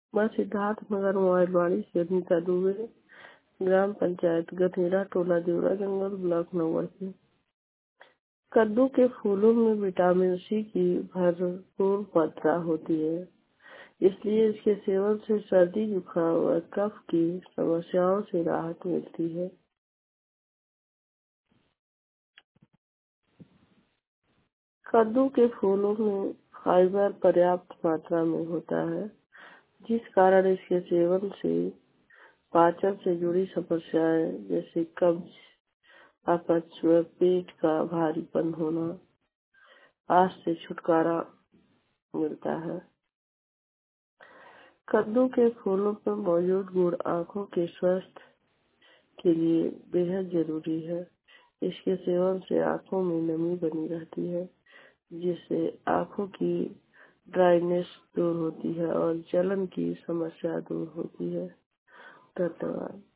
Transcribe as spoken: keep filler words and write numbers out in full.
मैं सिद्धार्थनगर मोबाइलवाड़ी से अनीता दुबे, ग्राम पंचायत गधेरा, टोला देवरा जंगल, ब्लॉक नंबर से। कद्दू के फूलों में विटामिन सी की भरपूर मात्रा होती है, इसलिए इसके सेवन से सर्दी, जुकाम व कफ की समस्याओं से राहत मिलती है। कद्दू के फूलों में फाइबर पर्याप्त मात्रा में होता है, जिस कारण इसके सेवन से पाचन से जुड़ी समस्याएं जैसे कब्ज, अपच व पेट का भारीपन होना आज से छुटकारा मिलता है। कद्दू के फूलों पर मौजूद गुण आँखों के स्वास्थ्य के लिए बेहद जरूरी है। इसके सेवन से आँखों में नमी बनी रहती है, जिससे आँखों की ड्राइनेस दूर होती है और जलन की समस्या दूर होती है। धन्यवाद।